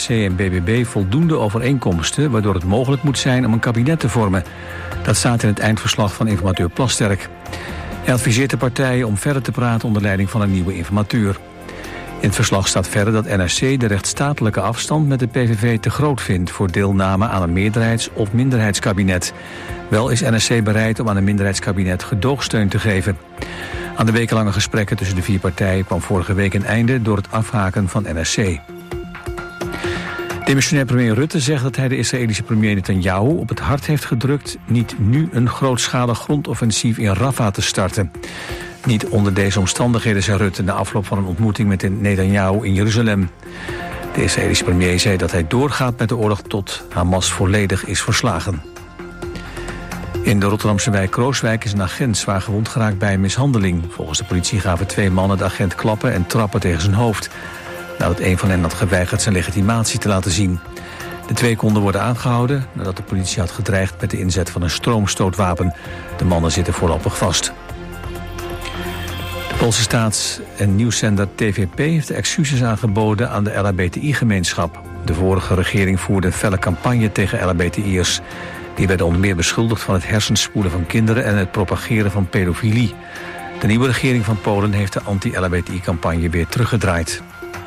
NSC en BBB voldoende overeenkomsten, waardoor het mogelijk moet zijn om een kabinet te vormen. Dat staat in het eindverslag van informateur Plasterk. Hij adviseert de partijen om verder te praten onder leiding van een nieuwe informateur. In het verslag staat verder dat NRC de rechtsstatelijke afstand met de PVV te groot vindt voor deelname aan een meerderheids- of minderheidskabinet. Wel is NRC bereid om aan een minderheidskabinet gedoogsteun te geven. Aan de wekenlange gesprekken tussen de 4 partijen kwam vorige week een einde door het afhaken van NRC. Demissionair premier Rutte zegt dat hij de Israëlische premier Netanyahu op het hart heeft gedrukt niet nu een grootschalig grondoffensief in Rafah te starten. Niet onder deze omstandigheden, zei Rutte na afloop van een ontmoeting met Netanyahu in Jeruzalem. De Israëlische premier zei dat hij doorgaat met de oorlog tot Hamas volledig is verslagen. In de Rotterdamse wijk Krooswijk is een agent zwaar gewond geraakt bij een mishandeling. Volgens de politie gaven 2 mannen de agent klappen en trappen tegen zijn hoofd, nadat een van hen had geweigerd zijn legitimatie te laten zien. De 2 konden worden aangehouden nadat de politie had gedreigd met de inzet van een stroomstootwapen. De mannen zitten voorlopig vast. De Poolse staats- en nieuwszender TVP heeft excuses aangeboden aan de LHBTI-gemeenschap. De vorige regering voerde een felle campagne tegen LHBTI'ers. Die werden onder meer beschuldigd van het hersenspoelen van kinderen en het propageren van pedofilie. De nieuwe regering van Polen heeft de anti-LHBTI-campagne weer teruggedraaid.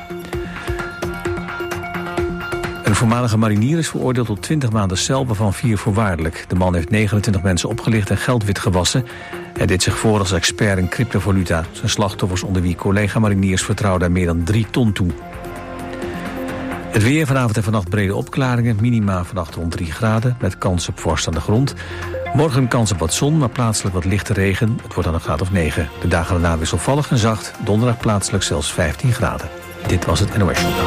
Een voormalige marinier is veroordeeld tot 20 maanden cel, waarvan 4 voorwaardelijk. De man heeft 29 mensen opgelicht en geld witgewassen. Hij deed zich voor als expert in cryptovaluta. Zijn slachtoffers, onder wie collega-mariniers, vertrouwden er meer dan 3 ton toe. Het weer, vanavond en vannacht brede opklaringen. Minima vannacht rond 3 graden, met kans op vorst aan de grond. Morgen kans op wat zon, maar plaatselijk wat lichte regen. Het wordt dan een graad of 9. De dagen daarna wisselvallig en zacht. Donderdag plaatselijk zelfs 15 graden. Dit was het NOS Journaal.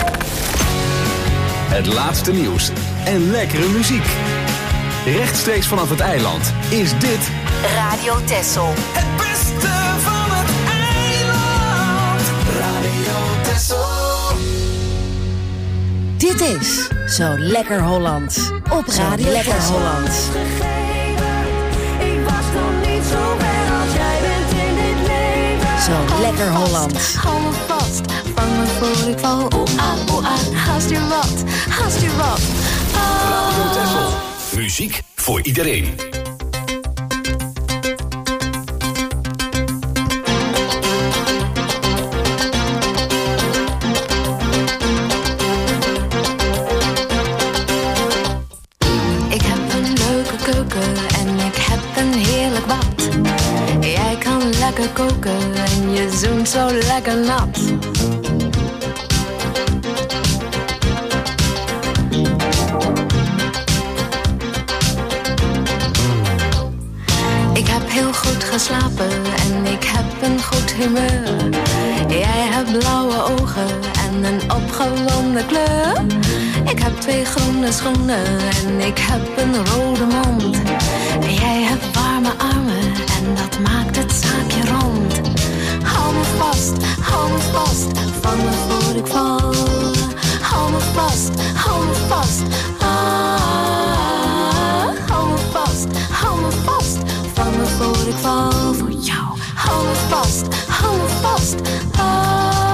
Het laatste nieuws en lekkere muziek. Rechtstreeks vanaf het eiland is dit Radio Texel. Het beste van het eiland. Radio Texel. Dit is Zo Lekker Holland op Radio Lekker Holland. Ik was nog niet zo ver als jij bent in dit leven. Zo Lekker Holland. Hou me vast, vang me voor ik val. Oeh ah, haast je wat. Radio Texel. Muziek voor iedereen. Ik heb een leuke keuken en ik heb een heerlijk bad. Jij kan lekker koken en je zoent zo lekker nat. Ik heb heel goed geslapen en ik heb een goed humeur. Jij hebt blauwe ogen en een opgewonden kleur. Ik heb 2 groene schoenen en ik heb een rode mond. En jij hebt warme armen en dat maakt het zaakje rond. Hou me vast, vang me voor ik val. Hou me vast, ah. Hou me vast, vang me voor ik val voor jou. Hou me vast, ah.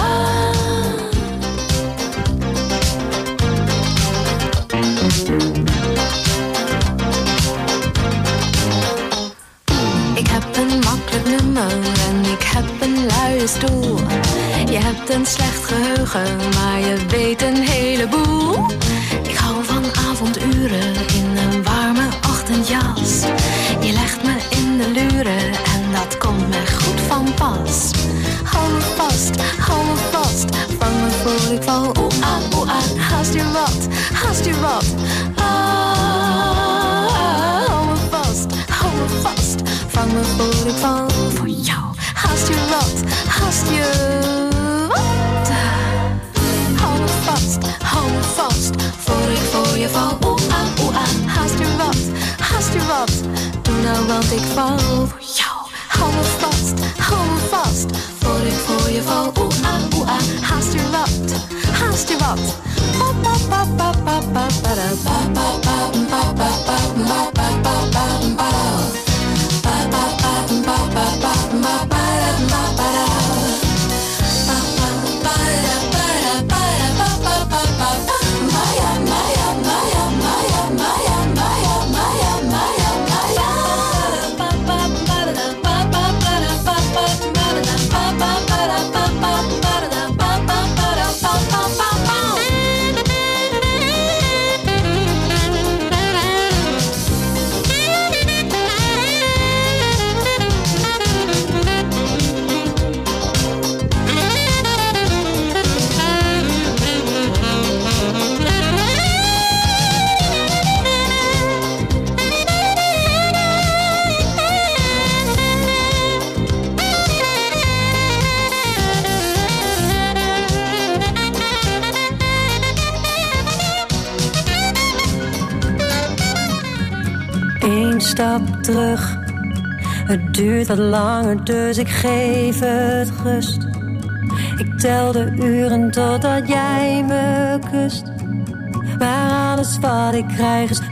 Ik heb een makkelijk nummer en ik heb een luie stoel. Je hebt een slecht geheugen, maar je weet een heleboel. Ik hou van avonduren in een warme ochtendjas. Je legt me in de luren en dat komt me goed van pas. Hou me vast, vang me voor ik val. Oeh ah, haast je wat. Ah, hou me vast, vang me voor ik val. Voor jou, haast je wat. Hou me vast, voor ik voor je val. Oeh ah, haast je wat. Doe nou want ik val voor jou. Hou me vast, voor ik voor je val. Oeh ah, haast je wat. stap terug. Het duurt wat langer, dus ik geef het rust. Ik tel de uren totdat jij me kust. Maar alles wat ik krijg is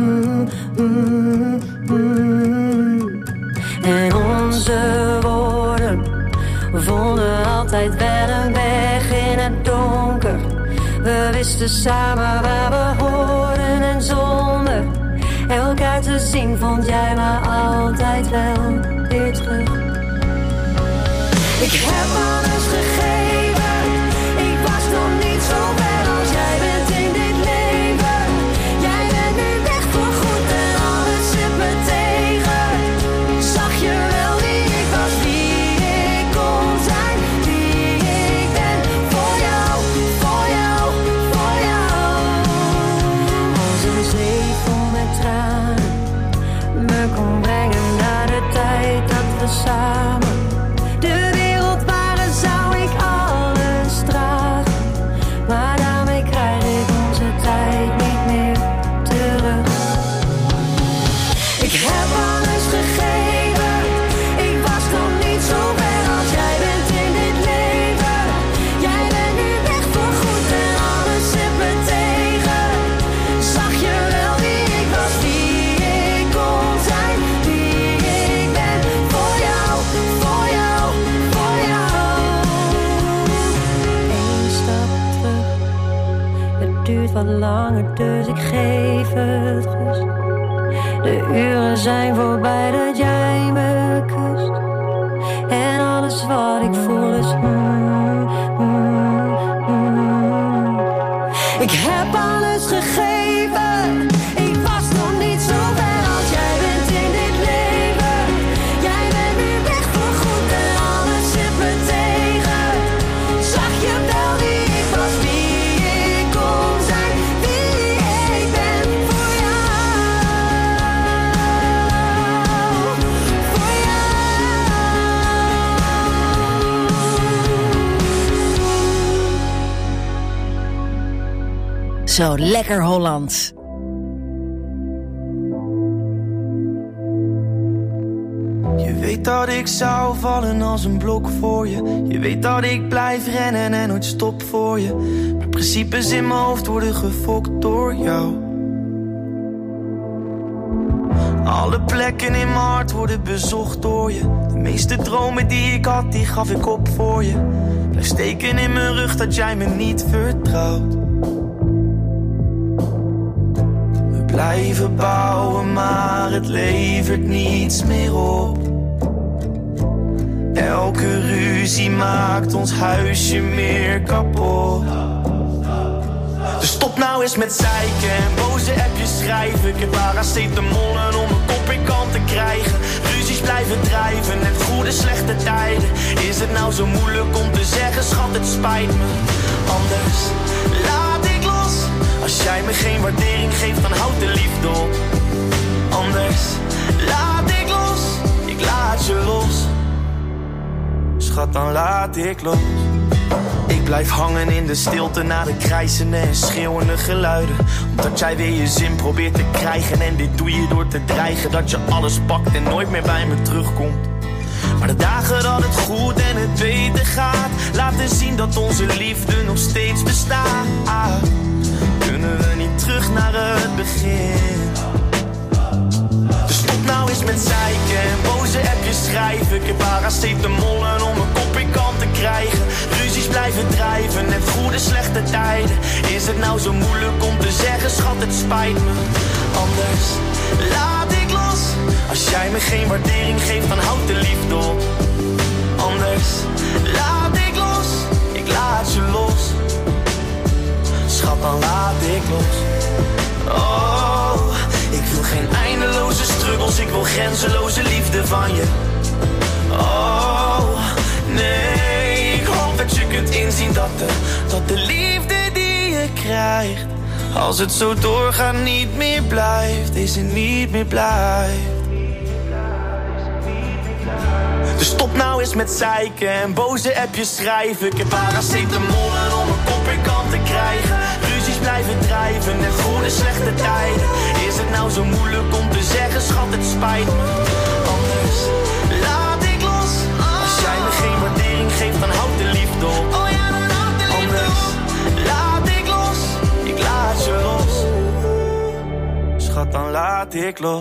En onze woorden vonden altijd wel een weg in het donker. We wisten samen waar we hoorden en zonder elkaar te zien vond jij me altijd wel weer terug. Ik heb alles gegeven, ik was nog niet zo ver als jij bent in dit leven. Jij bent nu weg voor goed en alles zit me tegen. Zag je wel wie ik was, wie ik kon zijn, wie ik ben. Voor jou, voor jou, voor jou. Als een zee vol met tranen me kon brengen naar de tijd dat we samen de wereld waren, zou ik alles dragen. Maar daarmee krijg ik onze tijd niet meer terug. Ik heb alles gegeven, ik was nog niet zo ver als jij bent in dit leven. Jij bent nu weg voor goed en alles zit me tegen. Zag je wel wie ik was, wie ik kon zijn, wie ik ben. Voor jou, voor jou, voor jou. Eén stap terug, het duurt wat langer, dus ik geef het rust. De uren zijn voorbij dat jij me kust. En alles wat ik voel is Ik heb alles gegeven, ik was nog niet zo ver als jij bent in dit leven. Jij bent nu weg voor goed en alles zit me tegen. Zag je wel wie ik was, wie ik kon zijn, wie ik ben. Voor jou, voor jou. Zo lekker Hollands. Je weet dat ik zou vallen als een blok voor je. Je weet dat ik blijf rennen en nooit stop voor je. Maar principes in mijn hoofd worden gefokt door jou. Alle plekken in mijn hart worden bezocht door je. De meeste dromen die ik had, die gaf ik op voor je. Blijf steken in mijn rug dat jij me niet vertrouwt. Blijven bouwen, maar het levert niets meer op. Elke ruzie maakt ons huisje meer kapot. Dus stop nou eens met zeiken en boze appjes schrijven. Ik heb paracetamollen om een kop in kant te krijgen. Ruzies blijven drijven, net goede slechte tijden. Is het nou zo moeilijk om te zeggen, schat, het spijt me. Anders laat ik los. Als jij me geen waardering geeft, dan houd de liefde op. Anders laat ik los, ik laat je los. Schat, dan laat ik los. Ik blijf hangen in de stilte na de krijzende en schreeuwende geluiden. Omdat jij weer je zin probeert te krijgen. En dit doe je door te dreigen dat je alles pakt en nooit meer bij me terugkomt. Maar de dagen dat het goed en het beter gaat, laten zien dat onze liefde nog steeds bestaat. Kunnen we niet terug naar het begin? Dus stop nou eens met zeiken en boze appjes schrijven. Ik heb paracetamollen om een kop in kant te krijgen. Ruzies blijven drijven, net goede slechte tijden. Is het nou zo moeilijk om te zeggen, schat, het spijt me. Anders laat ik los. Als jij me geen waardering geeft, dan houd de liefde op. Anders laat ik los, ik laat je los. Schat, dan laat ik los. Oh, ik wil geen eindeloze struggles, ik wil grenzeloze liefde van je. Oh, nee, ik hoop dat je kunt inzien dat de liefde die je krijgt, als het zo doorgaat, niet meer blijft. Is het niet meer blijft. Dus stop nou eens met zeiken en boze appjes schrijven. Ik heb paracetamollen om een kop in kant te krijgen. Ruzies blijven drijven en goede slechte tijden. Is het nou zo moeilijk om te zeggen, schat, het spijt me. Anders laat ik los. Als jij me geen waardering geeft, dan houdt de liefde op. Oh ja, dan houdt de liefde op. Anders laat ik los. Ik laat je los. Schat, dan laat ik los.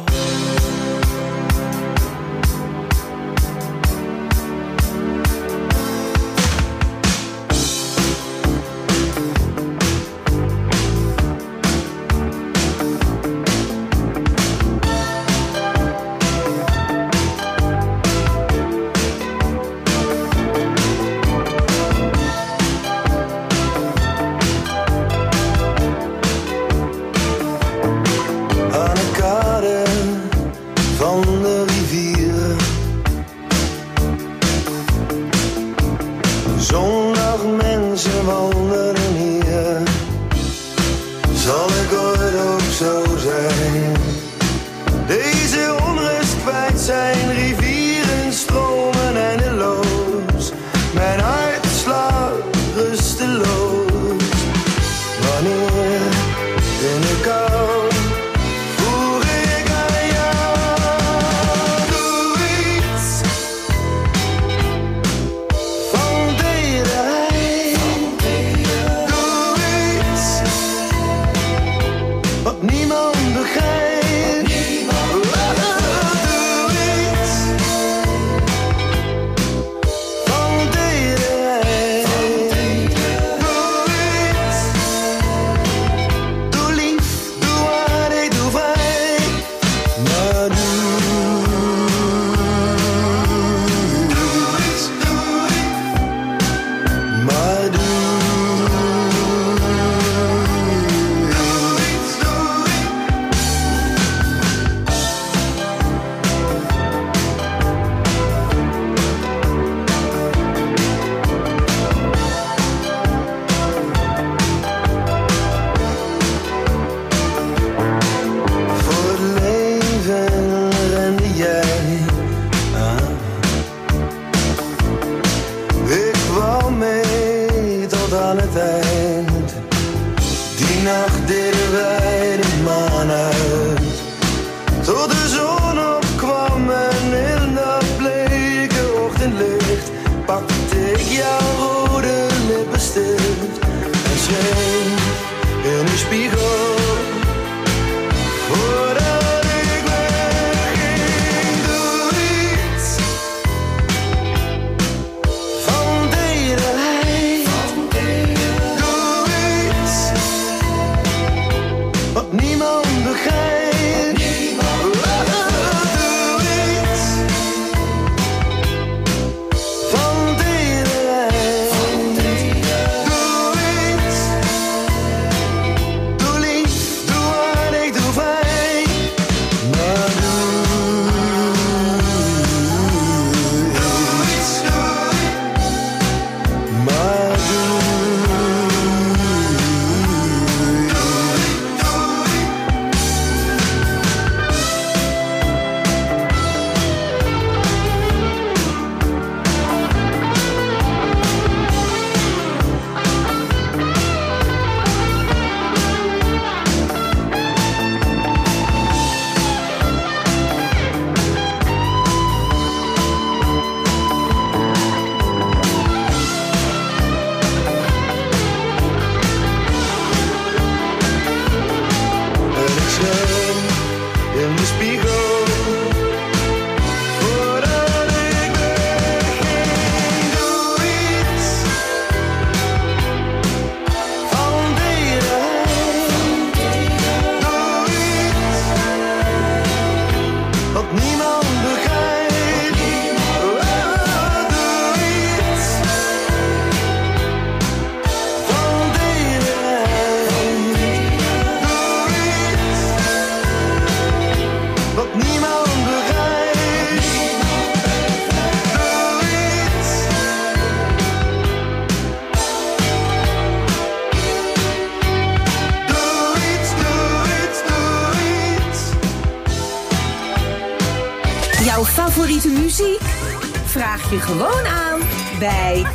Jouw favoriete muziek? Vraag je gewoon aan bij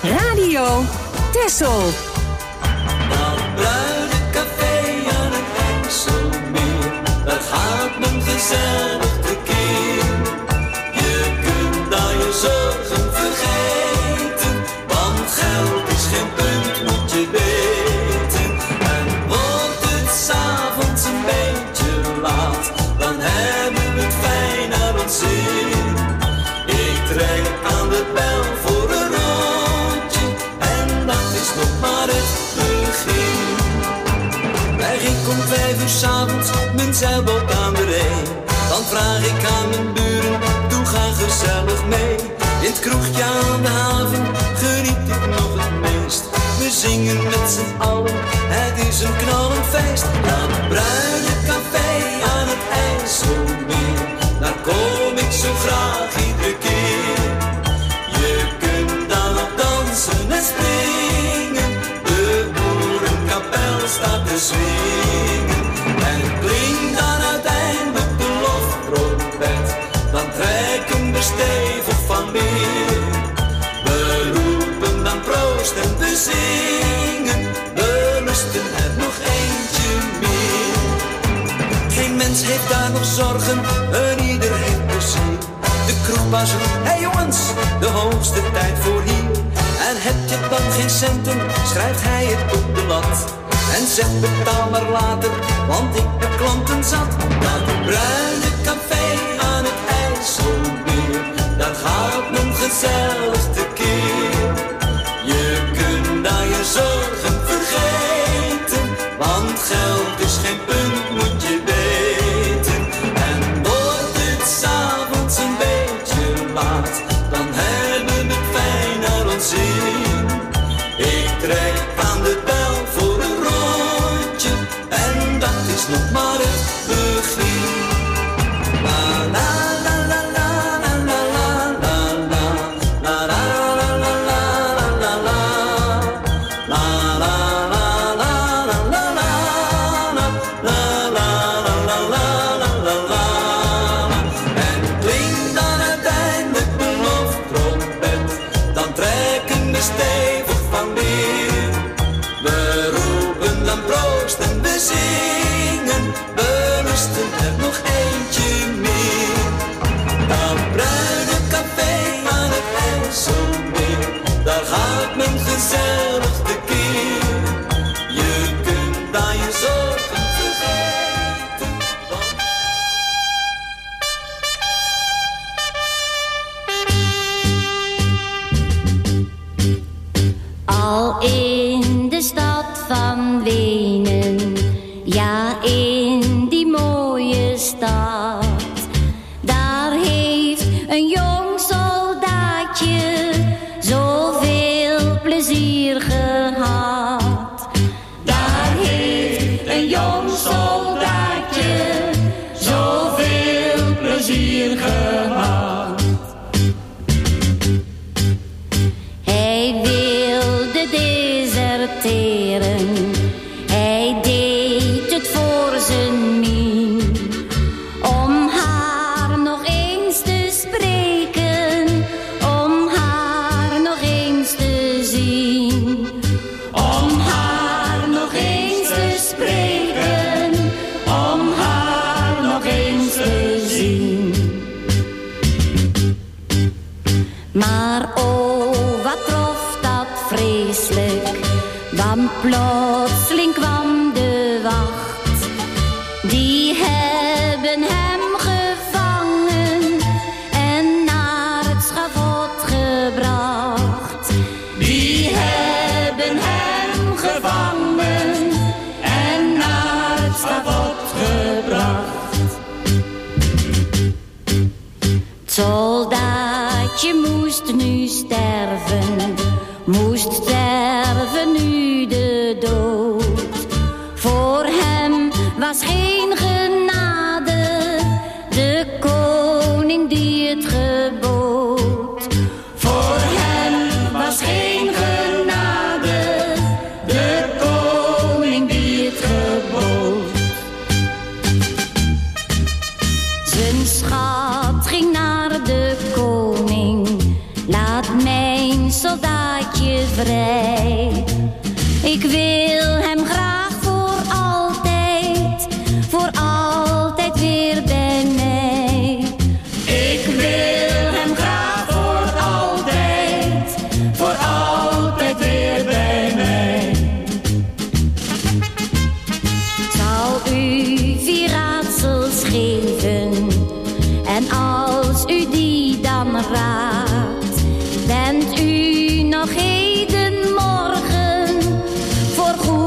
Radio Texel. Dat bruine café aan het IJsselmeer, daar gaat men gezellig tekeer. komt 5 uur 's avonds mijn zeilboot aan de ree. Dan vraag ik aan mijn buren, doe ga gezellig mee. In het kroegje aan de haven geniet ik nog het meest. We zingen met z'n allen, het is een knallend feest. Aan het bruine café aan het IJsselmeer, daar kom ik zo graag iedere keer. Je kunt dan op dansen en springen, de boerenkapel staat te zwingen. En klinkt dan uiteindelijk de loftrompet, dan trekken we stevig van meer. We roepen dan proost en we zingen, we lusten er nog eentje meer. Geen mens heeft daar nog zorgen, en ieder heeft plezier. De kroegbaas roept, hey jongens, de hoogste tijd voor hier. En heb je dan geen centen, schrijft hij het op de lat. En zegt betaal maar later, want ik heb klanten zat. Naar het bruine café aan het IJsselmeer, daar gaat men gezelligste keer. Je kunt daar je zorgen vergeten, want geld is geen punt, moet je weten. En wordt het 's avonds een beetje laat, dan hebben we het fijn naar ons zin. Ik trek aan de bel voor een rondje, en dat is nog maar het begin. La la la la la la la la la la la la la la la la. La la la la la la la la la la la la. En klinkt dan uiteindelijk de loftrompet, dan trekken we stevig van weer. We roepen dan proost en we zingen, we lusten er nog eentje meer. Dat bruine café aan het IJsselmeer, daar gaat men gezellig tekeer. Je kunt daar je zorgen vergeten, want... Al in de stad van Wenen, ja in die mooie stad, daar heeft een jong soldaatje zoveel plezier gehad. Daar heeft een jong soldaatje zoveel plezier gehad. Hij wilde deserteren, hij deed het voor zijn mien, om haar nog eens te spreken, om haar nog eens te zien. Om haar nog eens te spreken, om haar nog eens te zien. Maar oh, wat trof dat vreselijk, want plotseling kwam de wacht. Die hebben hem gevangen en naar het schavot gebracht. Die hebben hem gevangen en naar het schavot gebracht. Het soldaatje moest nu sterven, moest sterven nu de dood. Voor hem was geen genade, de koning die het gebood. Voor hem was geen genade, de koning die het gebood. Zijn schat ging naar de koning, laat mijn soldaatje vrij. Ik wil hem graag voor altijd weer bij mij. Ik wil hem graag voor altijd weer bij mij. Ik zal u 4 raadsels geven, en als u die dan raadt, bent u nog hedenmorgen voor goed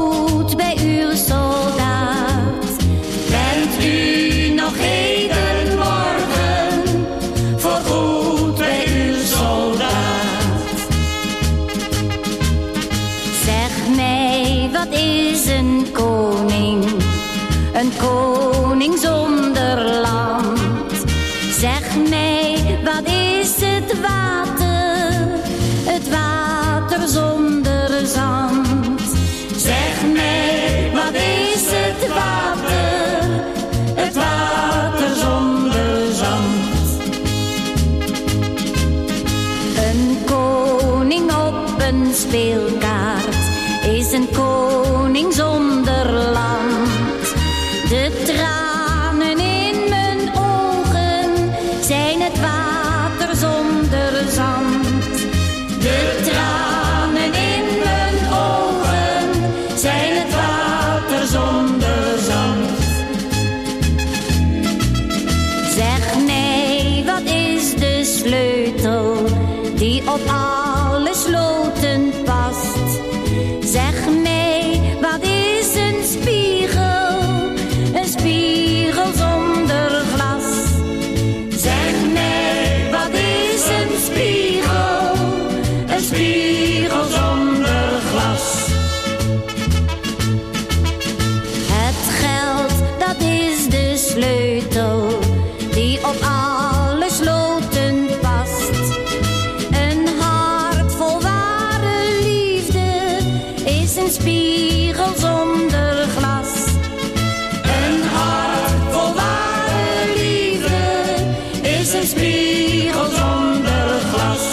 speelkaart is een koning zonder land. De tranen in mijn ogen zijn het water zonder zand. De tranen in mijn ogen zijn het water zonder zand. Zeg mij, wat is de sleutel die op alle sloten past? Zeg mij, wat is een spiegel zonder glas? Zeg mij, wat is een spiegel zonder glas? Het geld, dat is de sleutel die op alle sloten past. Een hart vol ware liefde is een spiegel zonder glas. Een hart vol ware liefde is een spiegel zonder glas.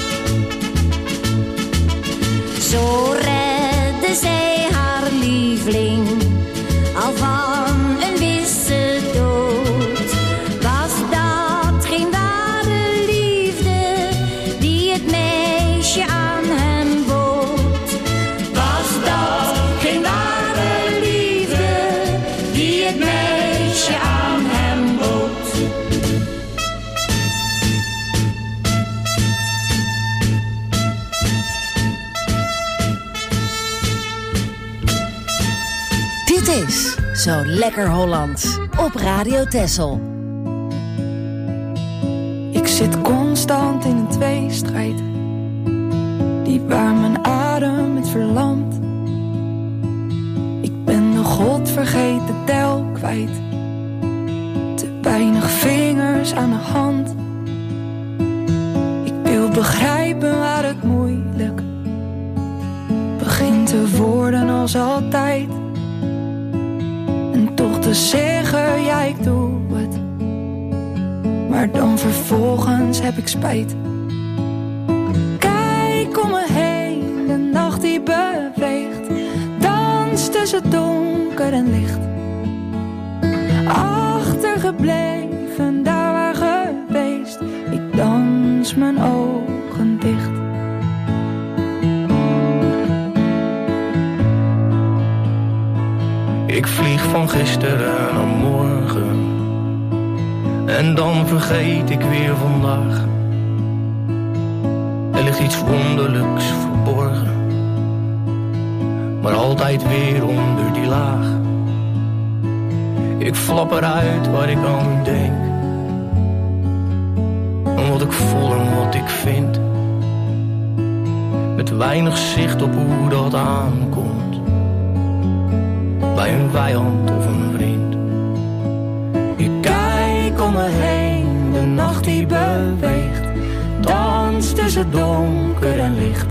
Zo redde zij haar lieveling al van een wisse dood. Was dat geen ware liefde die het meisje aan hem bood? Was dat geen ware liefde die het meisje aan hem bood? Dit is Zo Lekker Hollands op Radio Texel. Ik zit constant in een tweestrijd die waar mijn adem het verlamt. Ik ben de godvergeten tel kwijt, te weinig vingers aan de hand. Ik wil begrijpen waar het moeilijk begint te worden als altijd. En toch te zeggen, ja ik doe het, maar dan vervolgens heb ik spijt. Kijk om me heen, de nacht die beweegt, dans tussen donker en licht. Achtergebleven, daar waar geweest, ik dans mijn ogen dicht. Ik vlieg van gisteren naar morgen en dan vergeet ik weer vandaag. Er ligt iets wonderlijks verborgen, maar altijd weer onder die laag. Ik flap eruit waar ik aan denk, en wat ik voel en wat ik vind, met weinig zicht op hoe dat aankomt, bij een vijand of een vriend. Ik kijk om me heen, de nacht die beweegt, dans tussen donker en licht.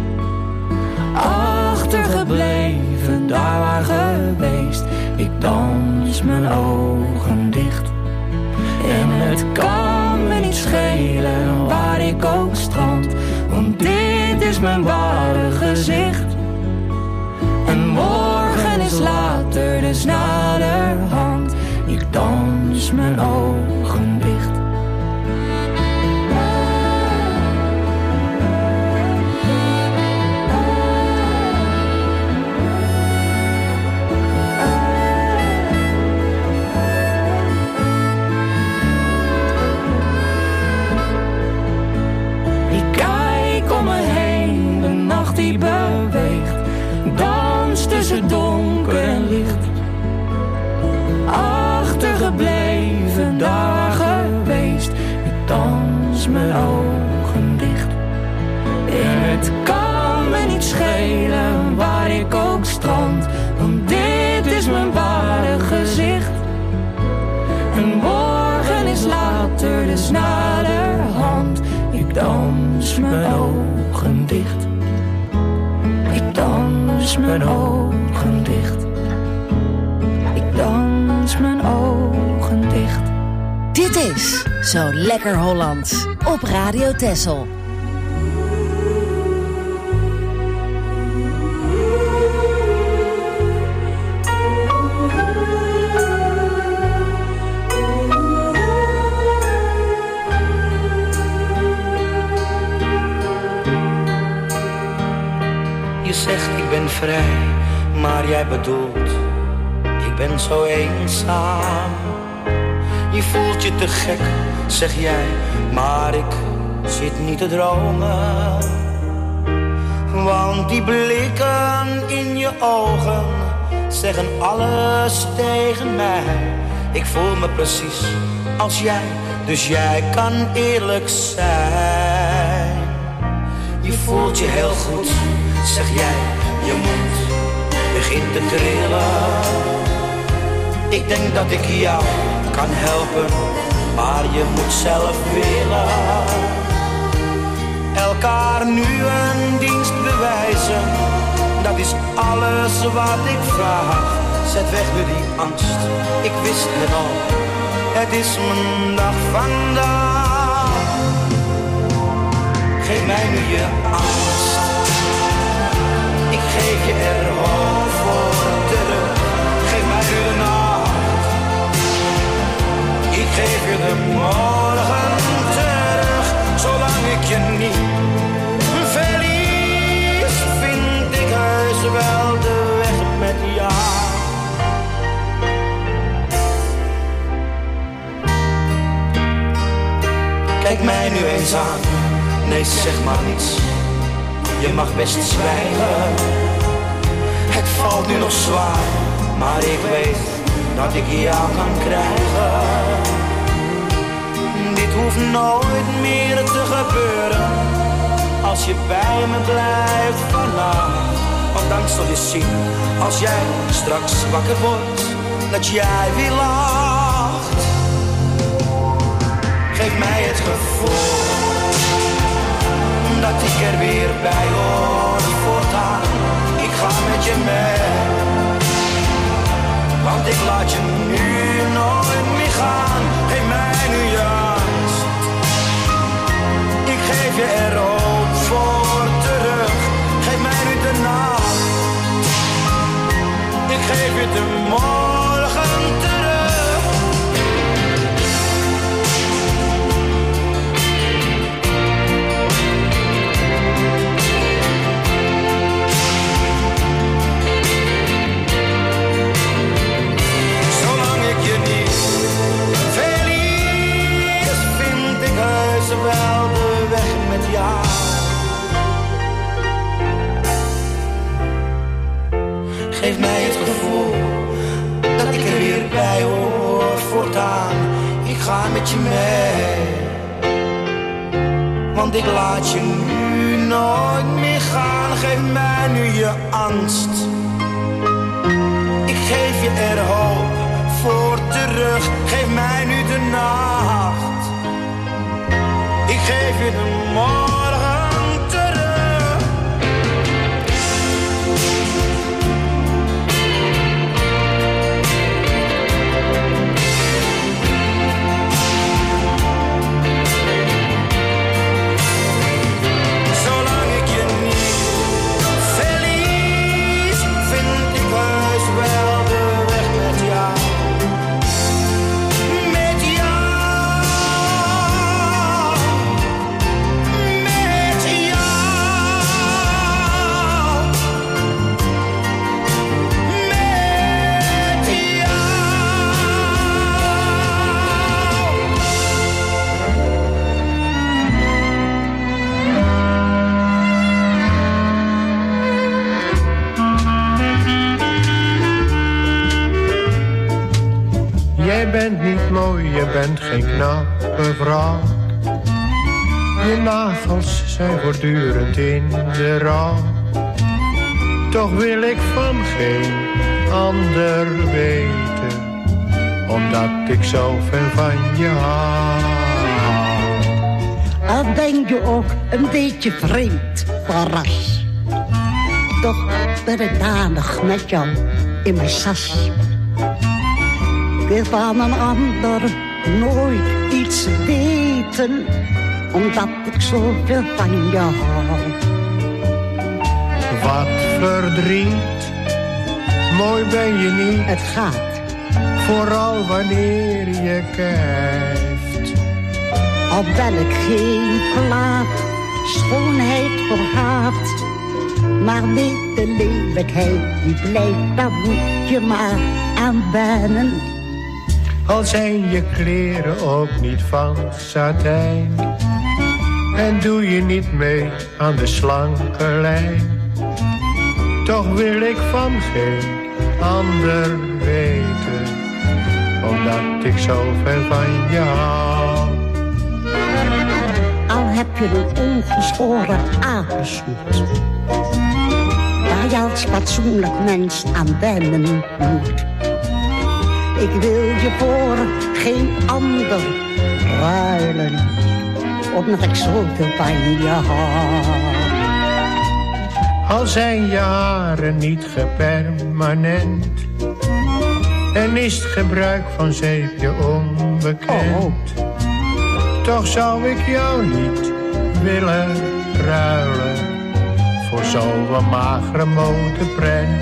Achtergebleven, daar waar geweest, ik dans mijn ogen dicht. En het kan me niet schelen waar ik ook strand, want dit is mijn ware gezicht. En morgen is later, dus naderhand, ik dans mijn ogen dicht. Ik kijk om me heen, de nacht die beweegt, dans tussen donker en licht. Achtergebleven, daar geweest, ik dans mijn ogen dicht. En het kan me niet schelen waar ik ook strand, want dit is mijn ware gezicht. En morgen is later, dus naderhand, ik dans mijn ogen dicht. Ik dans mijn ogen dicht. Ik dans mijn ogen dicht. Dit is Zo Lekker Hollands op Radio Texel. jij bedoelt. Ik ben zo eenzaam. Je voelt je te gek, zeg jij, maar ik zit niet te dromen. Want die blikken in je ogen zeggen alles tegen mij. Ik voel me precies als jij, dus jij kan eerlijk zijn. Je voelt je heel goed, zeg jij, je moed begint te trillen. Ik denk dat ik jou kan helpen, maar je moet zelf willen. Elkaar nu een dienst bewijzen, dat is alles wat ik vraag. Zet weg nu die angst, ik wist het al, het is mijn dag vandaag. Geef mij nu je angst, ik geef je er hoop voor terug. Geef mij nu de nacht, ik geef je de morgen terug. Zolang ik je niet verlies, vind ik heus wel de weg met jou. Kijk mij nu eens aan, nee zeg maar niets, je mag best zwijgen. Het valt nu nog zwaar, maar ik weet dat ik jou kan krijgen. Dit hoeft nooit meer te gebeuren, als je bij me blijft vannacht. Want dan zul je zien, als jij straks wakker wordt, dat jij weer lacht. Geef mij het gevoel dat ik er weer bij hoor voortaan. Ik ga met je mee, want ik laat je nu nooit meer gaan. Geef mij nu je angst, ik geef je er hoop voor terug. Geef mij nu de nacht, ik geef je de morgen terug. Wel de weg met jou. Geef mij het gevoel dat ik er weer bij hoor voortaan. Ik ga met je mee, want ik laat je nu nooit meer gaan. Geef mij nu je angst, ik geef je er hoop voor terug. Geef mij nu de nacht, ik geef je de morgen terug. Zolang ik je niet verlies, vind ik heus wel de weg met jou. Jij bent niet mooi, je bent geen knappe vrouw. Je nagels zijn voortdurend in de rouw. Toch wil ik van geen ander weten, omdat ik zo ver van je hou. Al denk je ook een beetje vreemd van ras, toch ben ik danig met jou in mijn sas. Ik wil van een ander nooit iets weten, omdat ik zoveel van jou hou. Wat verdriet, mooi ben je niet. Het gaat, vooral wanneer je kijft. Al ben ik geen plaat, schoonheid verhaat, Maar weet de lelijkheid die blijft, daar moet je maar aan wennen. Al zijn je kleren ook niet van satijn, en doe je niet mee aan de slanke lijn, toch wil ik van geen ander weten, omdat ik zo ver van je hou. Al heb je een ongeschoren aangesnoet, waar je als fatsoenlijk mens aan wennen moet. Ik wil je voor geen ander ruilen, omdat ik zoveel van je hou. Al zijn je haren niet gepermanent, en is het gebruik van zeepje onbekend, toch zou ik jou niet willen ruilen voor zo'n magere modeprent.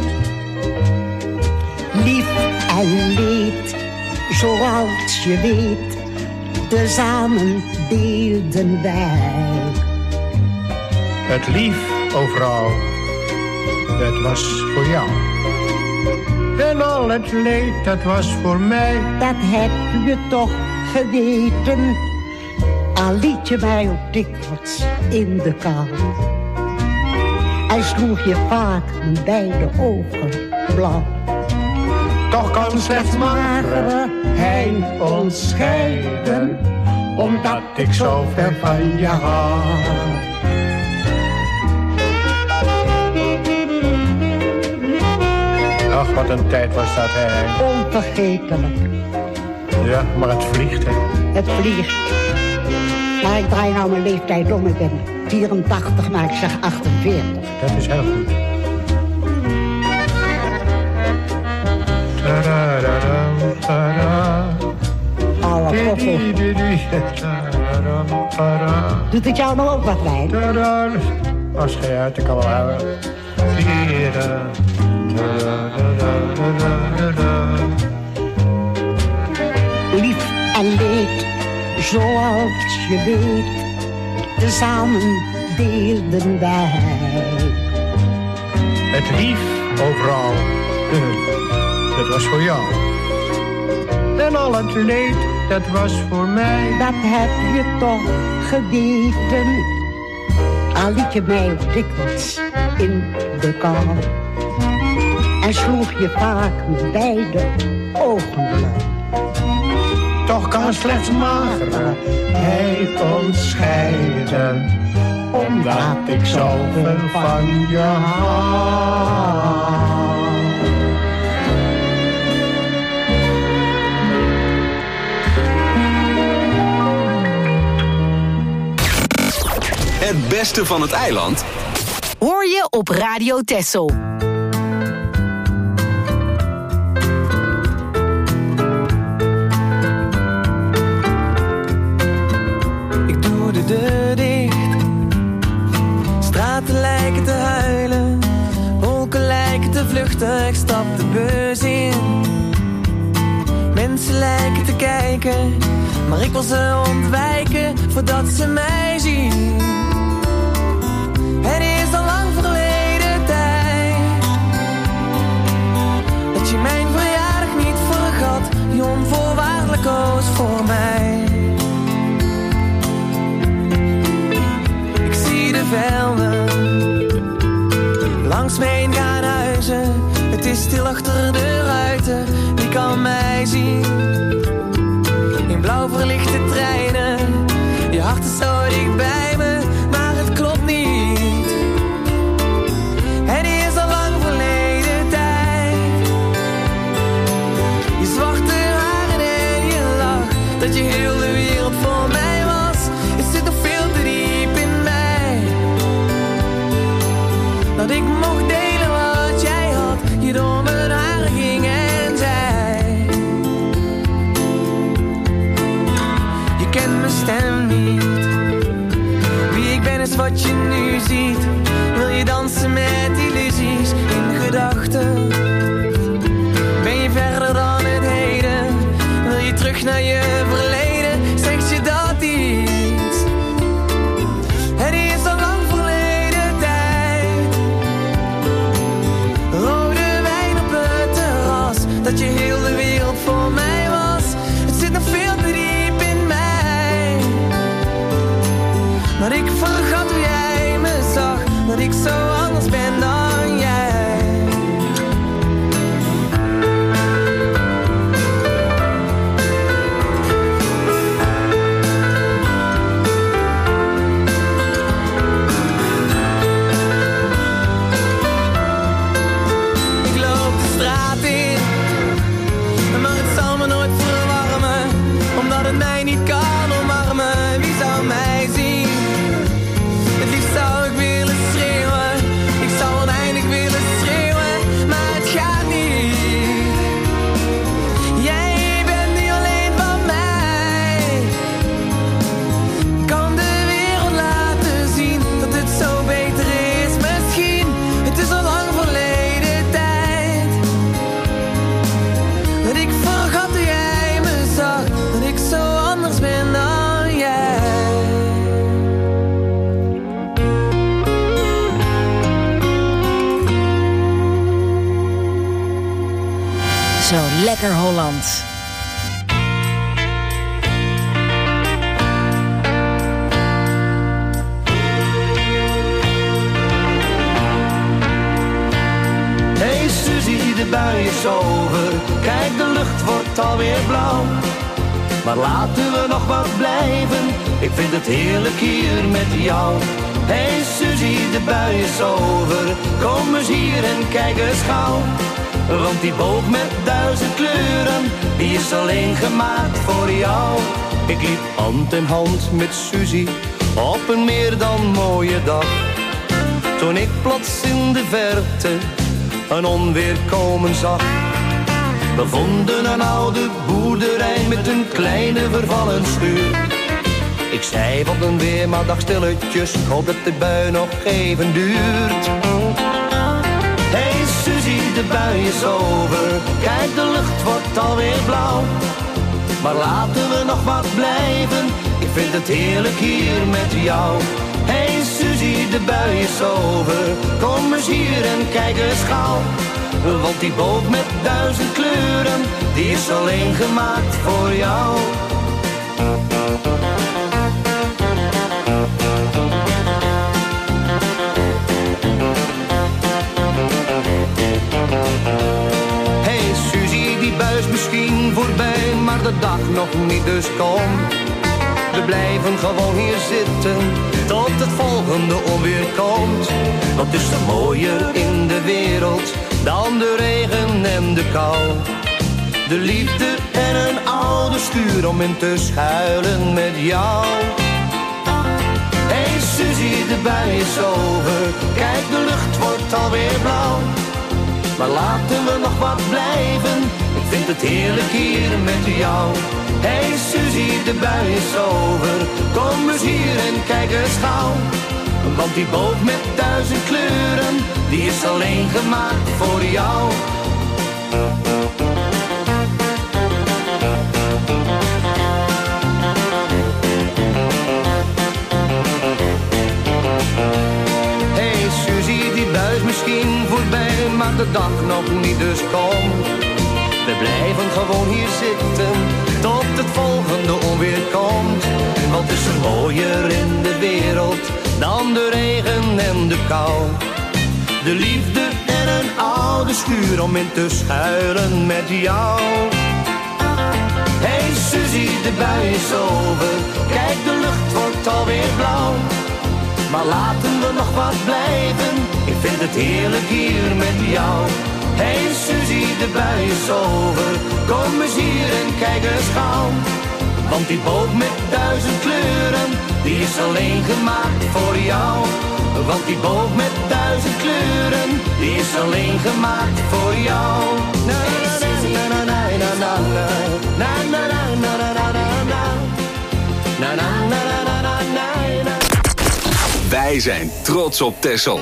Lief en leed, zoals je weet, tezamen deelden wij. Het lief overal, dat was voor jou. En al het leed, dat was voor mij. Dat heb je toch geweten, al liet je mij ook dikwijls in de kou. En sloeg je vaak mijn beide ogen blauw. Toch kan slechts magere hein ons scheiden, omdat ik zo ver van je hou. Ach, wat een tijd was dat, hè? Onvergetelijk. Ja, maar het vliegt, hè? Het vliegt. Maar ik draai nou mijn leeftijd om. Ik ben 84, maar ik zeg 48. Dat is heel goed. Alle koffie. Doet het jou nog ook wat wijn? Als je uit, ik kan wel houden. Lief en leed, zoals je weet, tezamen deelden wij. Het lief overal, dat was voor jou. En al het leed, dat was voor mij. Dat heb je toch geweten, al liet je mij ook dikwijls in de kou. En sloeg je vaak met beide ogen blauw. Toch kan slechts magerheid ons scheiden, omdat ik zoveel van je hou. Het beste van het eiland hoor je op Radio Texel. Ik doe de deur dicht, straten lijken te huilen, wolken lijken te vluchten, ik stap de bus in. Mensen lijken te kijken, maar ik wil ze ontwijken voordat ze mij zien. Het is al lang verleden tijd dat je mijn verjaardag niet vergat, die onvoorwaardelijk koos voor mij. Ik zie de velden langs me heen gaan huizen, het is stil achter de ruiten, wie kan mij zien? In blauw verlichte treinen, je hart is zo dicht bij me, maar het klopt niet. Het is al lang verleden tijd. Je zwarte haren en je lach, dat je heel de wereld voor mij was. Het zit nog veel te diep in mij, dat ik mocht delen wat jij had, je door mijn haren ging en zei. Je kent mijn stem niet, wie ik ben is wat je nu ziet. Wil je dansen met illusies in gedachten? Ben je verder dan het heden? Wil je terug naar je verleden? Zeg je dat iets? Het is al lang verleden tijd dat je heel de wereld voor mij was. Het zit nog veel te diep in mij. Maar ik vergat hoe jij me zag, dat ik zo anders ben dan jij. Zo lekker Holland. Hey Suzie, de bui is over. Kijk, de lucht wordt alweer blauw. Maar laten we nog wat blijven. Ik vind het heerlijk hier met jou. Hey Suzie, de bui is over. Kom eens hier en kijk eens gauw. Want die boog met 1000 kleuren, die is alleen gemaakt voor jou. Ik liep hand in hand met Suzie op een meer dan mooie dag. Toen ik plots in de verte een onweer komen zag. We vonden een oude boerderij met een kleine vervallen schuur. Ik zei wat een weer, maar dacht stilletjes, ik hoop dat de bui nog even duurt. Hey Suzie, de bui is over. Kijk, de lucht wordt alweer blauw. Maar laten we nog wat blijven. Ik vind het heerlijk hier met jou. Hey Suzie, de bui is over. Kom eens hier en kijk eens gauw. Want die boot met 1000 kleuren, die is alleen gemaakt voor jou. Hey Suzie, die bui is misschien voorbij, maar de dag nog niet, dus kom. We blijven gewoon hier zitten, tot het volgende onweer komt. Wat is er mooier in de wereld dan de regen en de kou? De liefde en een oude schuur om in te schuilen met jou. Hey Suzie, de bui is over. Kijk, de lucht wordt alweer blauw. Maar laten we nog wat blijven. Ik vind het heerlijk hier met jou. Hey Suzie, de bui is over. Kom eens hier en kijk eens gauw. Want die boot met 1000 kleuren, die is alleen gemaakt voor jou. Hey Suzie, die bui is misschien voorbij, maar de dag nog niet, dus kom. We blijven gewoon hier zitten, tot het volgende onweer komt. Wat is er mooier in de wereld dan de regen en de kou? De liefde en een oude schuur om in te schuilen met jou. Hey Suzie, de bui is over. Kijk, de lucht wordt alweer blauw. Maar laten we nog wat blijven. Ik vind het heerlijk hier met jou. Hey Suzie, de bui is over. Kom eens hier en kijk eens gauw. Want die boot met 1000 kleuren, die is alleen gemaakt voor jou. Want die boot met 1000 kleuren, die is alleen gemaakt voor jou. Na na na na na na na na na na na na na na na na na. Wij zijn trots op Texel.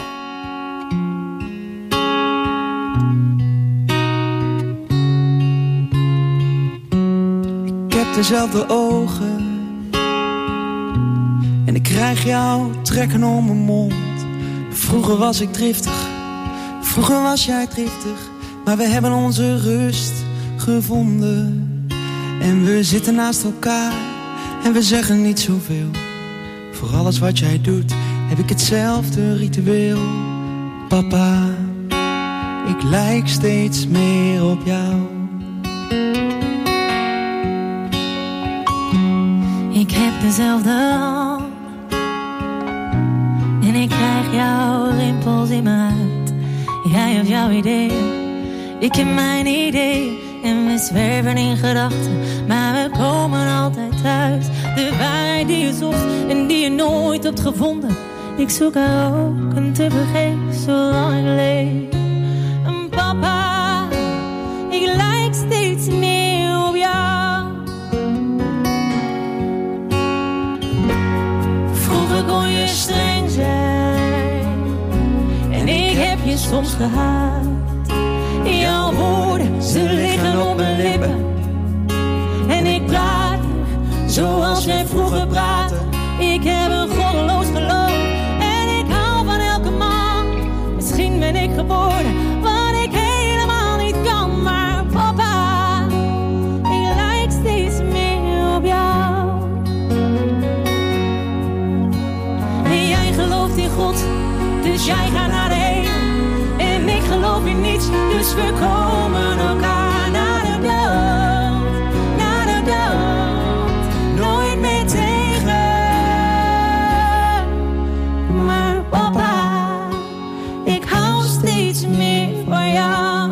Ik heb dezelfde ogen en ik krijg jou trekken om mijn mond. Vroeger was ik driftig, vroeger was jij driftig, maar we hebben onze rust gevonden. En we zitten naast elkaar en we zeggen niet zoveel. Voor alles wat jij doet heb ik hetzelfde ritueel. Papa, ik lijk steeds meer op jou. Ik heb dezelfde hand en ik krijg jouw rimpels in mijn huid. Jij hebt jouw ideeën, ik heb mijn ideeën. En we zwerven in gedachten, maar we komen altijd thuis. De waarheid die je zocht en die je nooit hebt gevonden. Ik zoek haar ook en te vergeefs zolang ik leef. En papa, ik lijk steeds meer op jou. Vroeger kon je streng zijn en ik heb je soms gehaat. Jouw woorden, ze liggen op mijn lippen. En ik praat zoals jij vroeger praatte. Ik heb een goddeloos geloof en ik hou van elke man. Misschien ben ik geboren wat ik helemaal niet kan. Maar papa, ik lijk steeds meer op jou. En jij gelooft in God, dus jij gaat naar de hemel. En ik geloof in niets, dus we komen elkaar naar de dood, nooit meer tegen. Maar papa, ik hou steeds meer van jou.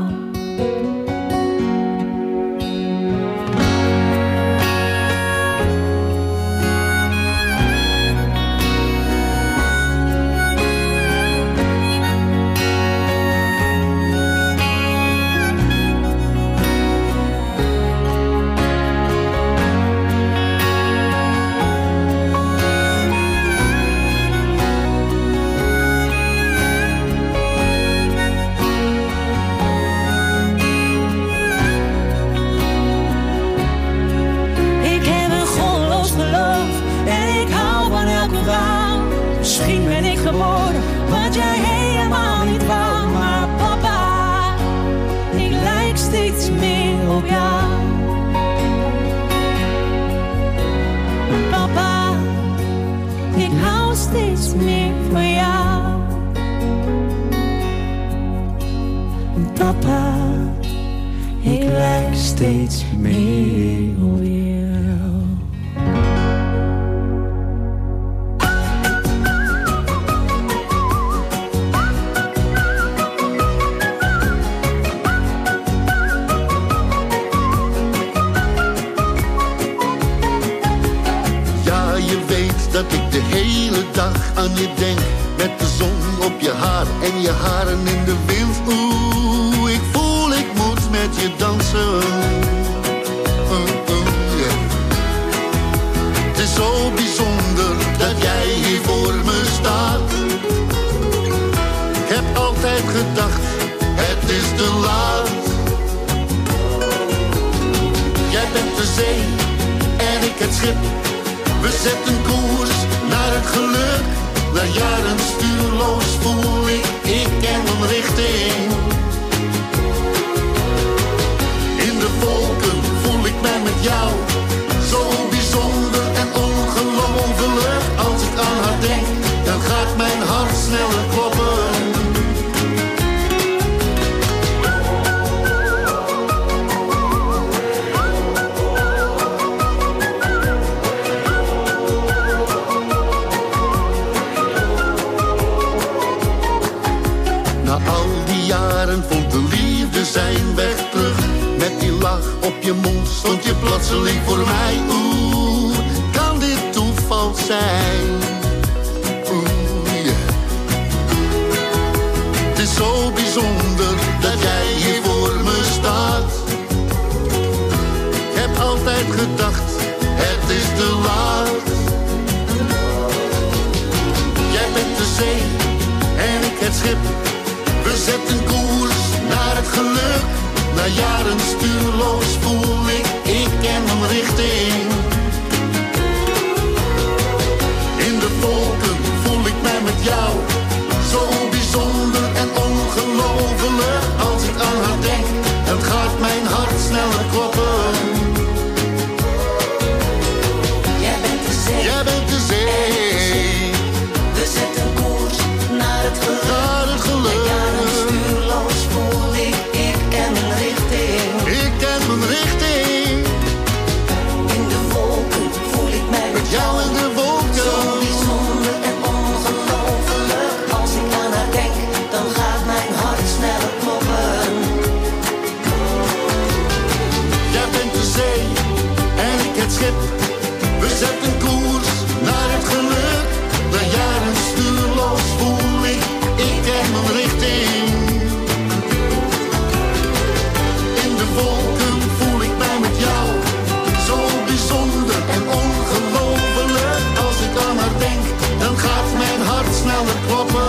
Misschien ben ik geboren wat jij helemaal niet wou. Maar papa, ik lijk steeds meer op jou. Papa, ik hou steeds meer van jou. Papa, ik lijk steeds meer op jou. Dat ik de hele dag aan je denk, met de zon op je haar en je haren in de wind. Oeh, ik voel ik moet met je dansen. Yeah. Het is zo bijzonder dat jij hier voor me staat. Ik heb altijd gedacht, het is te laat. Jij bent de zee en ik het schip. We zetten koers naar het geluk. Na jaren stuurloos voel ik ken een richting. In de wolken voel ik mij met jou. Zo bijzonder en ongelooflijk. Als ik aan haar denk, dan gaat mijn hart sneller kloppen. Vond de liefde zijn weg terug. Met die lach op je mond stond je plotseling voor mij. Oeh, kan dit toeval zijn? Oeh, yeah. Het is zo bijzonder dat jij hier voor me staat. Ik heb altijd gedacht, het is te laat. Jij bent de zee en ik het schip. We zetten koers naar het geluk. Na jaren stuurloos voel ik ken een richting. In de wolken voel ik mij met jou. Zo bijzonder en ongelooflijk. Als ik aan haar denk, dan gaat mijn hart snel. sneller kloppen. Jij bent de zee. Jij bent de zee. We zetten koers naar het geluk. Naar het geluk. Met jaren stuurloos voel ik ken mijn richting. Ik ken mijn richting. In de wolken voel ik mij met jou in de wolken. Zo bijzonder en ongelooflijk. Als ik aan haar denk, dan gaat mijn hart sneller kloppen. Jij bent de zee en ik het schip. We zetten koers naar het geluk. Na jaren stuurloos voel ik ken mijn richting. In de wolken voel ik mij met jou. Zo bijzonder en ongelooflijk. Als ik aan haar denk, dan gaat mijn hart sneller kloppen.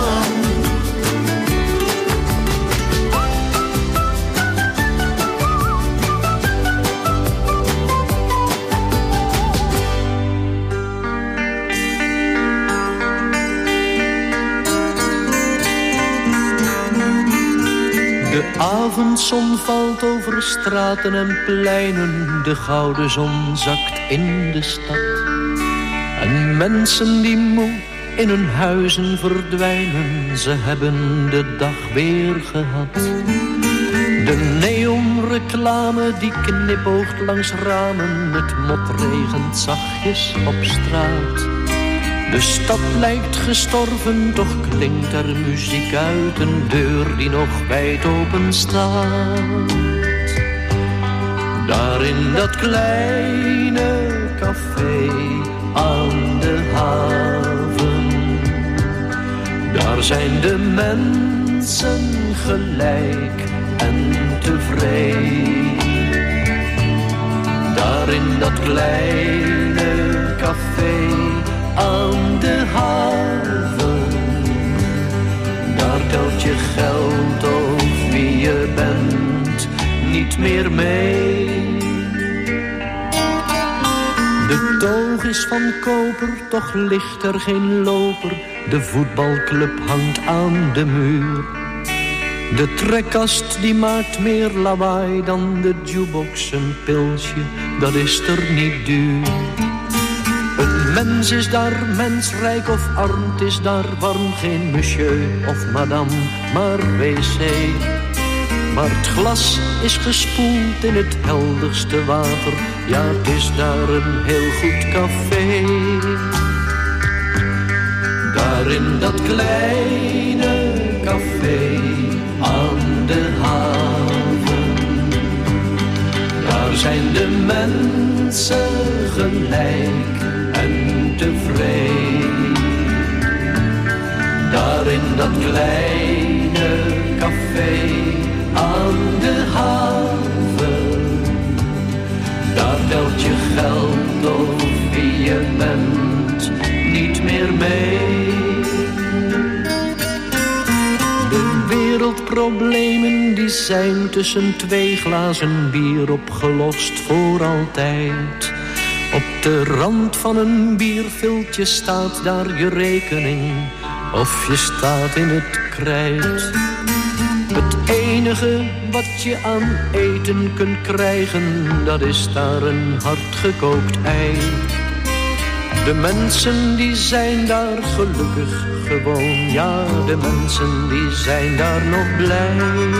De avondzon valt over straten en pleinen. De gouden zon zakt in de stad. En mensen die moe in hun huizen verdwijnen. Ze hebben de dag weer gehad. De neonreclame die knipoogt langs ramen. Het motregent zachtjes op straat. De stad lijkt gestorven, toch klinkt er muziek uit een deur die nog wijd open staat. Daar in dat kleine café aan de haven, daar zijn de mensen gelijk en tevreden. Daar in dat kleine café aan de haven, daar telt je geld of wie je bent niet meer mee. De toog is van koper, toch ligt er geen loper. De voetbalclub hangt aan de muur. De trekkast die maakt meer lawaai dan de jukebox. Een pilsje, dat is er niet duur. Een mens is daar mensrijk of arm, het is daar warm. Geen monsieur of madame, maar wc. Maar het glas is gespoeld in het helderste water. Ja, het is daar een heel goed café. Daar in dat kleine café aan de haven, daar zijn de mensen gelijk en tevreden. Daar in dat kleine café aan de haven, daar telt je geld of wie je bent niet meer mee. De wereldproblemen die zijn tussen twee glazen bier opgelost voor altijd. Op de rand van een bierviltje staat daar je rekening, of je staat in het krijt. Het enige wat je aan eten kunt krijgen, dat is daar een hardgekookt ei. De mensen die zijn daar gelukkig gewoon, ja, de mensen die zijn daar nog blij.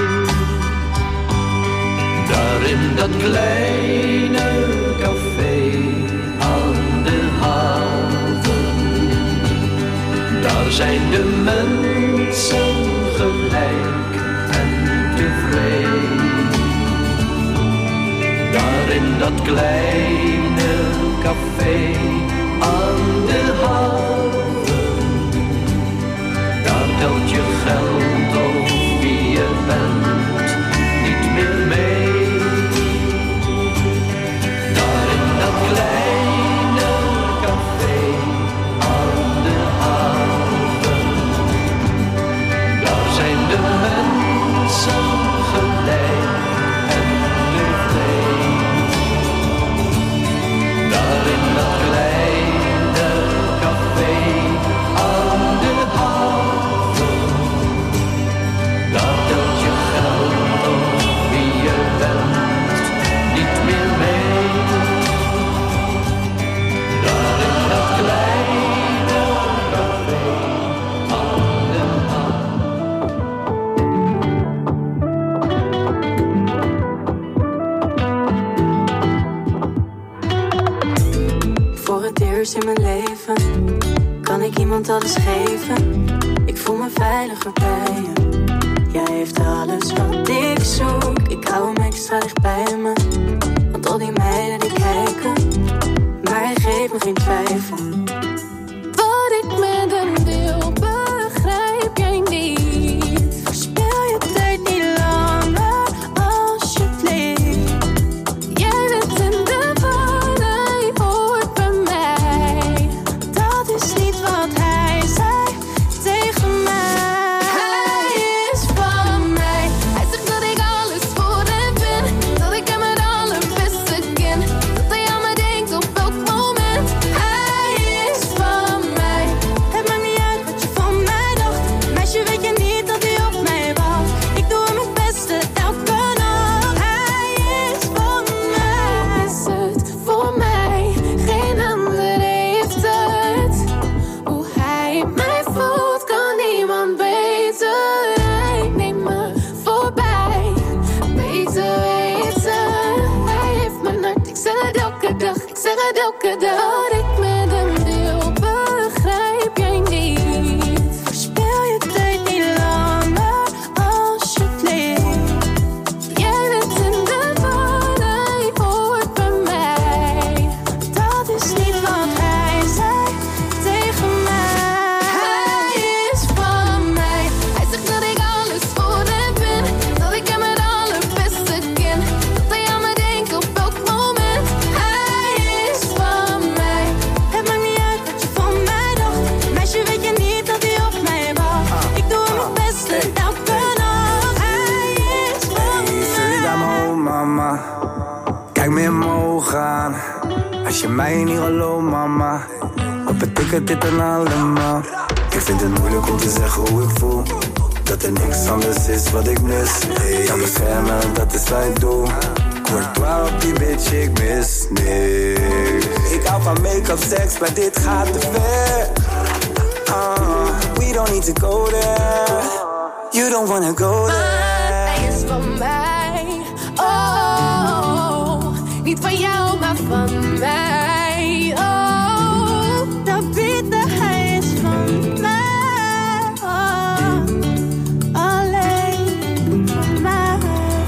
Daar in dat kleine café aan de haven, daar zijn de mensen gelijk en tevreden. Daar in dat kleine café aan de haven, daar telt je geld of wie je bent niet meer mee. Daar in dat kleine café aan de haven, daar zijn de mensen gelijk en tevreden. Daar in dat kleine het eerst in mijn leven. Kan ik iemand alles geven? Ik voel me veiliger bij je. Jij heeft alles wat ik zoek. Ik hou hem extra dicht bij me. Want al die meiden die kijken, maar hij geeft me geen twijfel. Wat ik met hem deel, begrijp jij niet. Verspil je tijd niet langer, alsjeblieft. Jij bent in de war, hij hoort bij mij. Dat is niet wat hij zei tegen mij. Hij is van mij. Hij zegt dat ik alles voor hem ben. Dat ik hem het allerbeste ken. Dat hij aan me denkt op elk moment. Hij is van mij. Het maakt niet uit wat je van mij dacht. Meisje, weet je niet dat hij op mij wacht. Ik doe hem het beste elke nacht. Hij is van mij. Is het voor mij? Geen ander heeft het. Hoe hij mij voelt kan niemand beter. Hij neemt me voorbij. Beter weten. Hij heeft mijn hart. Ik zeg het elke dag. Ik zeg het elke dag. Wat ik met hem deel, begrijp jij niet. Verspil je tijd niet langer, alsjeblieft. Jij bent in de war, hij hoort bij mij. Dat is niet wat hij zei tegen mij. Hij is van mij. Hij zegt dat ik alles voor hem ben. Dat ik hem het allerbeste ken. Dat hij aan me denkt op elk moment. Hij is van mij. Het maakt niet uit wat je van mij dacht. Meisje, weet je niet dat hij op mij wacht. Ik doe hem het beste elke nacht. Hij is van mij. Suriname, oh mama, kijk me in mijn ogen aan. Als je mij niet gelooft, mama, wat betekent dit dan allemaal? Ik vind het moeilijk om te zeggen hoe ik voel. Dat er niks anders is wat ik mis. Kan beschermen, dat is wat ik doe. Courtois op die bitch, ik mis niks. Ik hou van make-up, seks, maar dit gaat te ver. We don't need to go there. You don't wanna go there. Hij is van mij. Oh, niet van jou, maar van mij. Oh, dat bitte, hij is van mij. Oh, alleen van mij.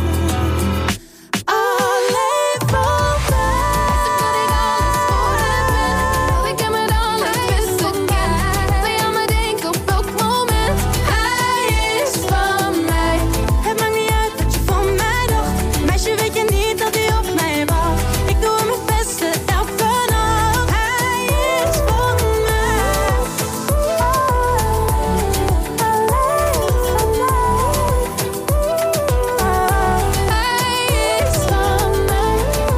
Alleen van mij. Dat ik hem het allerbeste ken. Dat hij aan me denkt op elk moment. Hij is van mij. Het maakt niet uit wat je van mij dacht. Meisje, weet je niet dat hij op mij wacht. Ik doe hem het beste elke nacht. Hij is van mij. Hij is van mij.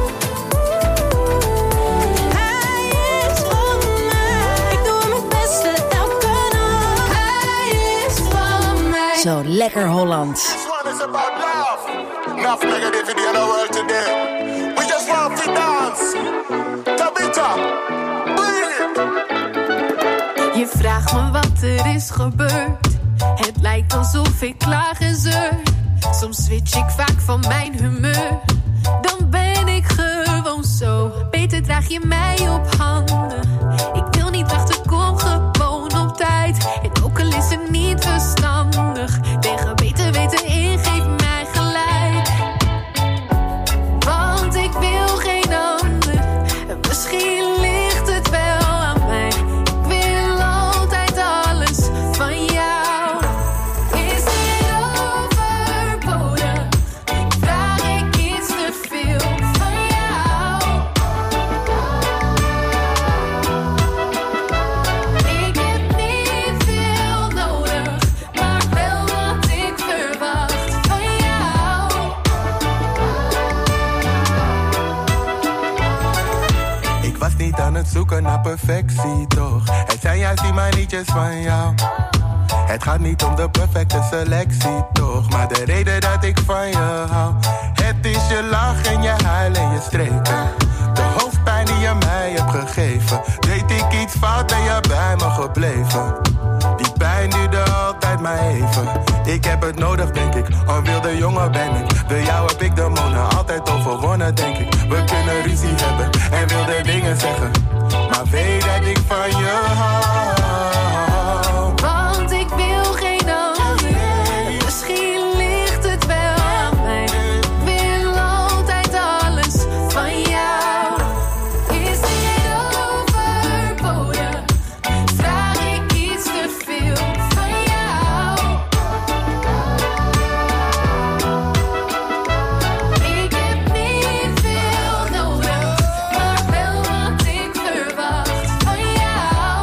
Hij is van mij. Ik doe hem het beste elke nacht. Hij is van mij. Zo lekker Holland. This one is about love. Enough negativity in the world today. We just want to dance. Tabita, bring it. Je vraagt me wat er is gebeurd. Het lijkt alsof ik klaag en zeur. Soms switch ik vaak van mijn humeur. Dan ben ik gewoon zo. Beter draag je mij op handen. Ik wil niet wachten, kom gewoon op tijd. En ook al is het niet verstandig. Tegen beter weten in, geef mij gelijk. Want ik wil geen ander. Misschien ligt het wel aan mij. Ik wil altijd alles van jou. Is het overbodig? Vraag ik iets te veel van jou? Ik heb niet veel nodig, maar wel wat ik verwacht van jou. Ik was niet aan het zoeken naar perfectie, toch? Het zijn juist die manietjes van jou. Het gaat niet om de perfecte selectie, toch? Maar de reden dat ik van je hou. Het is je lach en je huil en je streken. De hoofdpijn die je mij hebt gegeven. Deed ik iets fout, ben je bij me gebleven. Die pijn duurde altijd maar even. Ik heb heb het nodig, denk ik. Een wilde jongen ben ik. De jou heb ik de monen altijd overwonnen, denk ik. We kunnen ruzie hebben en wilde dingen zeggen. Maar weet dat ik van je hou. Want ik wil geen ander. Misschien ligt het wel aan mij. Ik wil altijd alles van jou. Is dit overbodig? Vraag ik iets te veel van jou? Ik heb niet veel nodig, maar wel wat ik verwacht van jou.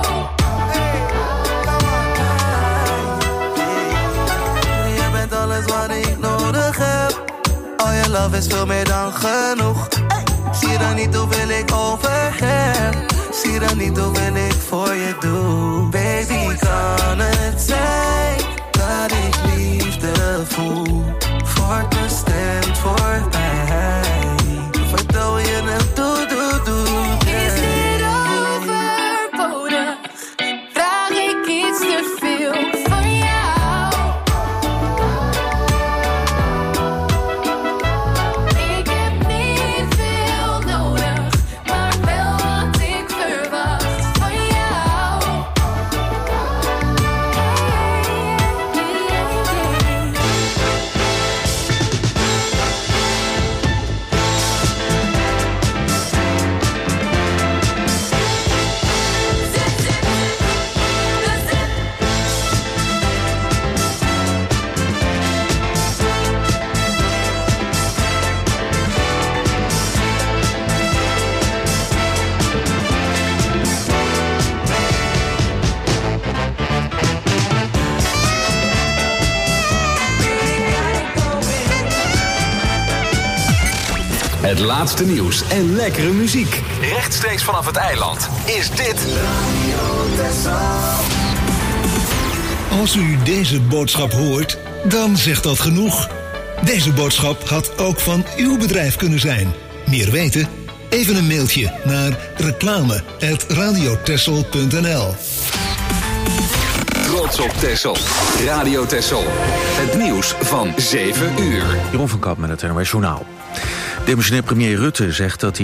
Je bent alles wat ik nodig heb. Oh, je love is veel meer dan genoeg. Zie dan niet hoeveel ik over heb. Zie dan niet hoeveel ik voor je doe. Baby, kan het zijn dat ik liefde voel? Wordt bestemd voor mij. Vertel je het, doe. Is dit overbodig? Vraag ik iets te veel van jou? Ik heb niet veel nodig, maar wel wat ik verwacht van jou. Het laatste nieuws en lekkere muziek. Rechtstreeks vanaf het eiland is dit Als u deze boodschap hoort, dan zegt dat genoeg. Deze boodschap had ook van uw bedrijf kunnen zijn. Meer weten? Even een mailtje naar reclame@radiotessel.nl. Trots op Texel. Radio Texel. Het nieuws van 7 uur. Jeroen van Kamp met het NOS Journaal. Demissionair premier Rutte zegt dat hij